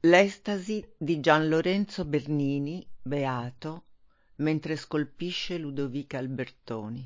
L'estasi di Gian Lorenzo Bernini, beato, mentre scolpisce Ludovica Albertoni.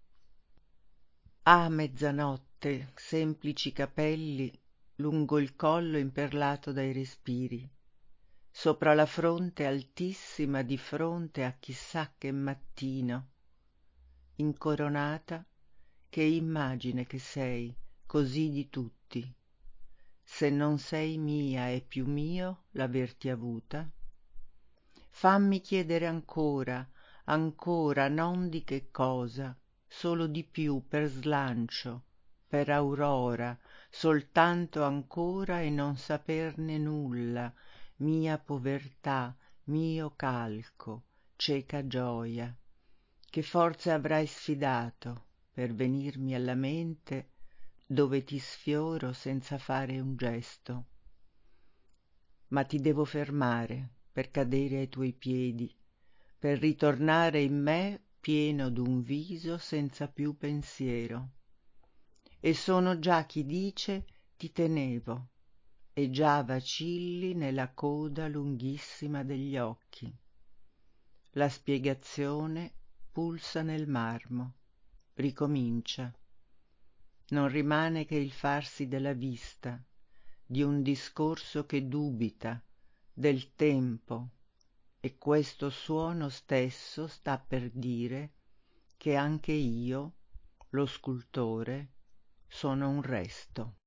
A mezzanotte, semplici capelli lungo il collo imperlato dai respiri, sopra la fronte altissima di fronte a chissà che mattino, incoronata, che immagine che sei così di tutti, se non sei mia e più mio l'averti avuta? Fammi chiedere ancora, ancora, non di che cosa, solo di più per slancio, per aurora, soltanto ancora e non saperne nulla, mia povertà, mio calco, cieca gioia. Che forze avrai sfidato per venirmi alla mente dove ti sfioro senza fare un gesto? Ma ti devo fermare per cadere ai tuoi piedi, per ritornare in me pieno d'un viso senza più pensiero. E sono già chi dice ti tenevo, e già vacilli nella coda lunghissima degli occhi. La spiegazione pulsa nel marmo, ricomincia. Non rimane che il farsi della vista, di un discorso che dubita, del tempo, e questo suono stesso sta per dire che anche io, lo scultore, sono un resto.